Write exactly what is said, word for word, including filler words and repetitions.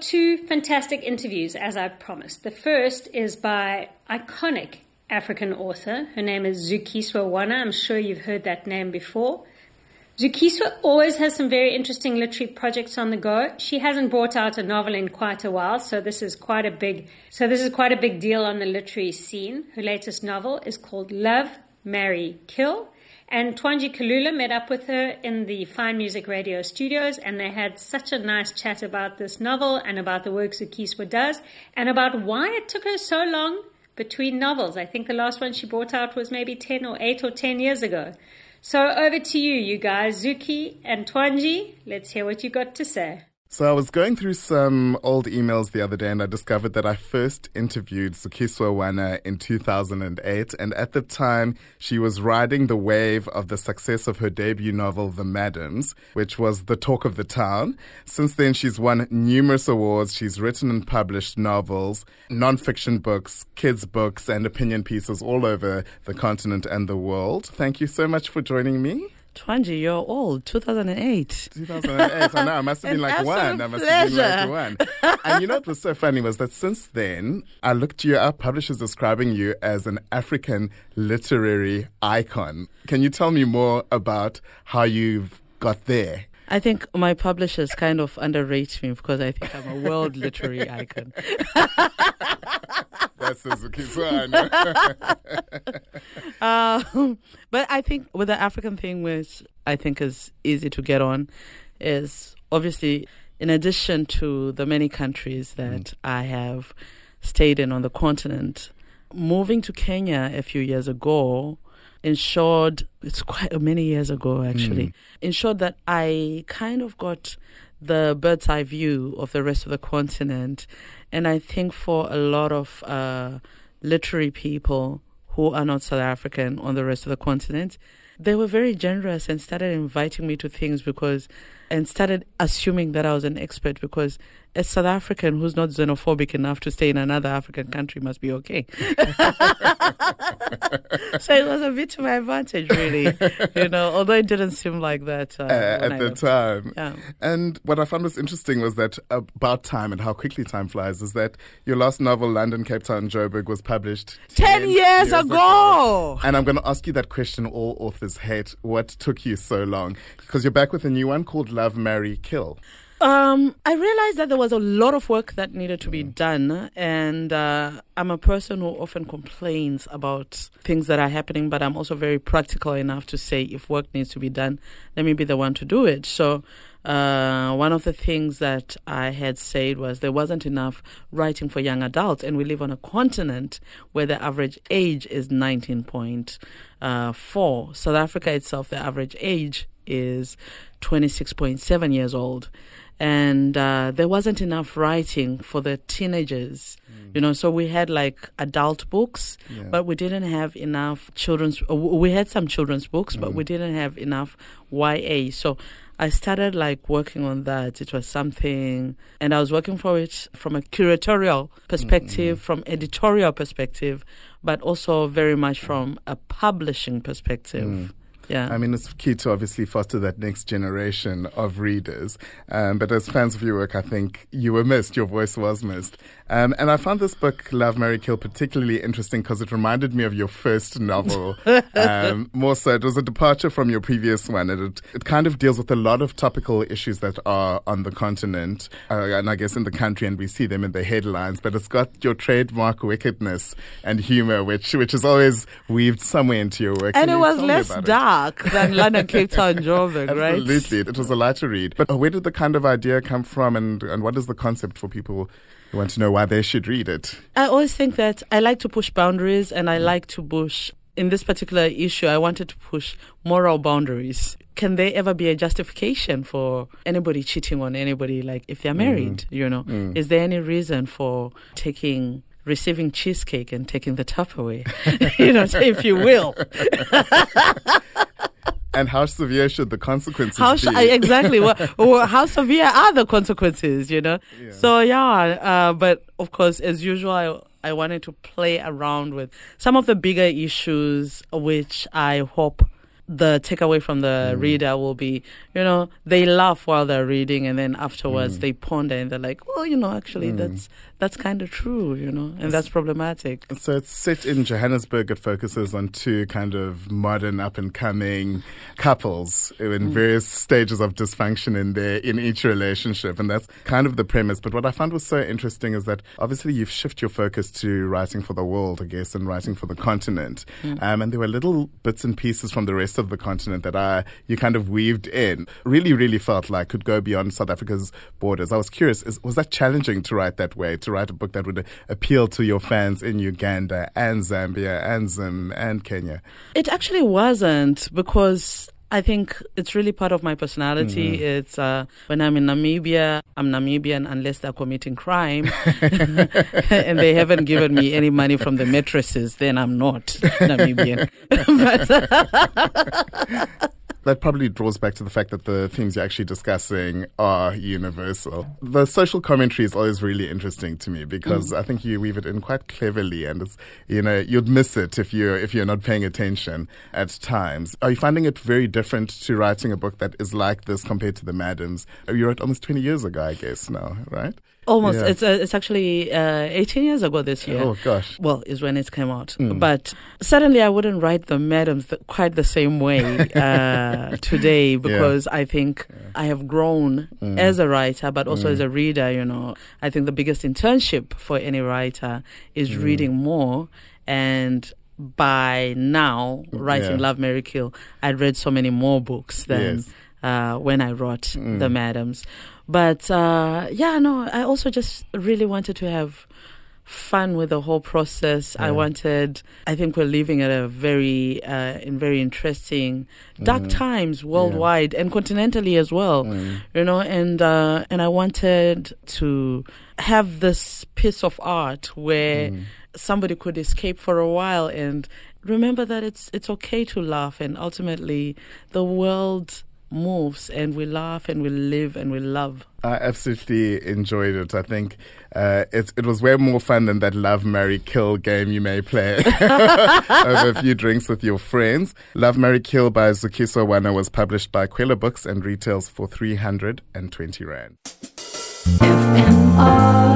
two fantastic interviews, as I promised. The first is by iconic African author. Her name is Zukiswa Wana. I'm sure you've heard that name before. Zukiswa always has some very interesting literary projects on the go. She hasn't brought out a novel in quite a while, so this is quite a big, so this is quite a big deal on the literary scene. Her latest novel is called Love, Marry, Kill. And Twanji Kalula met up with her in the Fine Music Radio studios, and they had such a nice chat about this novel and about the work Zukiswa does, and about why it took her so long between novels. I think the last one she brought out was maybe ten or eight or ten years ago. So over to you, you guys, Zuki and Twanji. Let's hear what you got to say. So I was going through some old emails the other day, and I discovered that I first interviewed Zukiswa Wana in two thousand eight. And at the time, she was riding the wave of the success of her debut novel, The Madams, which was the talk of the town. Since then, she's won numerous awards. She's written and published novels, non-fiction books, kids' books, and opinion pieces all over the continent and the world. Thank you so much for joining me. Twanji, you're old. two thousand eight. two thousand eight. I know. I must have been like one. I must have been like one. And you know what was so funny was that since then, I looked you up, publishers describing you as an African literary icon. Can you tell me more about how you've got there? I think my publishers kind of underrate me because I think I'm a world literary icon. That's Zukiswa. um, but I think with the African thing, which I think is easy to get on, is obviously in addition to the many countries that mm. I have stayed in on the continent, moving to Kenya a few years ago ensured, it's quite many years ago actually, mm. ensured that I kind of got the bird's eye view of the rest of the continent. And I think for a lot of uh, literary people who are not South African on the rest of the continent, they were very generous and started inviting me to things because, and started assuming that I was an expert because a South African who's not xenophobic enough to stay in another African country must be okay. So it was a bit to my advantage, really, you know, although it didn't seem like that uh, uh, at I the left. time. Yeah. And what I found was interesting was that about time and how quickly time flies is that your last novel, London, Cape Town, Joburg, was published ten, ten years, years ago. ago. And I'm going to ask you that question all authors hate. What took you so long? Because you're back with a new one called Love, Marry, Kill. Um, I realized that there was a lot of work that needed to be done, and uh, I'm a person who often complains about things that are happening, but I'm also very practical enough to say if work needs to be done, let me be the one to do it. So uh, one of the things that I had said was there wasn't enough writing for young adults, and we live on a continent where the average age is nineteen point four. South Africa itself, the average age is twenty-six point seven years old. And uh, there wasn't enough writing for the teenagers, mm. you know, so we had like adult books, yeah. but we didn't have enough children's, uh, we had some children's books, mm. but we didn't have enough Y A. So I started like working on that. It was something, and I was working for it from a curatorial perspective, mm-hmm. from editorial perspective, but also very much from a publishing perspective. Mm. Yeah. I mean, it's key to obviously foster that next generation of readers. Um, but as fans of your work, I think you were missed. Your voice was missed. Um, and I found this book, Love, Marry, Kill, particularly interesting because it reminded me of your first novel. um, more so, it was a departure from your previous one. And it, it kind of deals with a lot of topical issues that are on the continent uh, and I guess in the country, and we see them in the headlines. But it's got your trademark wickedness and humor, which which is always weaved somewhere into your work. And Can it was less dark than London, Cape Town, Joburg, right? Absolutely. It was a lighter read. But where did the kind of idea come from, and, and what is the concept for people who want to know why they should read it? I always think that I like to push boundaries, and I like to push, in this particular issue, I wanted to push moral boundaries. Can there ever be a justification for anybody cheating on anybody, like if they're married, mm. you know? Mm. Is there any reason for taking... receiving cheesecake and taking the Tupperware, you know, if you will. And how severe should the consequences how sh- be? Exactly. well, well, how severe are the consequences, you know? Yeah. So, yeah, uh, but of course, as usual, I, I wanted to play around with some of the bigger issues, which I hope the takeaway from the mm. reader will be, you know, they laugh while they're reading, and then afterwards mm. they ponder and they're like, well, you know, actually mm. that's that's kind of true, you know, and that's problematic. So it's set in Johannesburg. It focuses on two kind of modern, up-and-coming couples in mm. various stages of dysfunction in their in each relationship, and that's kind of the premise. But what I found was so interesting is that obviously you've shifted your focus to writing for the world, I guess, and writing for the continent, mm. um, and there were little bits and pieces from the rest of the continent that I you kind of weaved in. Really, really felt like could go beyond South Africa's borders. I was curious, is, was that challenging to write that way, to write a book that would appeal to your fans in Uganda and Zambia and Zim and Kenya? It actually wasn't, because I think it's really part of my personality. Mm-hmm. It's uh, when I'm in Namibia, I'm Namibian unless they're committing crime and they haven't given me any money from the mattresses, then I'm not Namibian. But that probably draws back to the fact that the themes you're actually discussing are universal. The social commentary is always really interesting to me because mm. I think you weave it in quite cleverly, and it's, you know, you'd miss it if you're if you're not paying attention at times. Are you finding it very different to writing a book that is like this compared to The Madams? You wrote almost twenty years ago, I guess now, right? Almost. Yeah. It's uh, it's actually uh, eighteen years ago this year. Oh, gosh. Well, is when it came out. Mm. But suddenly I wouldn't write The Madams th- quite the same way uh, today, because yeah. I think yeah. I have grown mm. as a writer, but also mm. as a reader, you know. I think the biggest internship for any writer is mm. reading more. And by now, writing yeah. Love, Marry, Kill, I'd read so many more books than yes. uh, when I wrote mm. The Madams. But, uh, yeah, no, I also just really wanted to have fun with the whole process. Yeah. I wanted, I think we're living at a very, uh, in very interesting, dark mm. times worldwide yeah. and continentally as well, mm. you know, and, uh, and I wanted to have this piece of art where mm. somebody could escape for a while and remember that it's, it's okay to laugh, and ultimately the world moves and we laugh and we live and we love. I absolutely enjoyed it. I think uh, it, it was way more fun than that Love, Marry, Kill game you may play over a few drinks with your friends. Love, Marry, Kill by Zukiswa Wana was published by Kwela Books and retails for three hundred twenty rand. F M R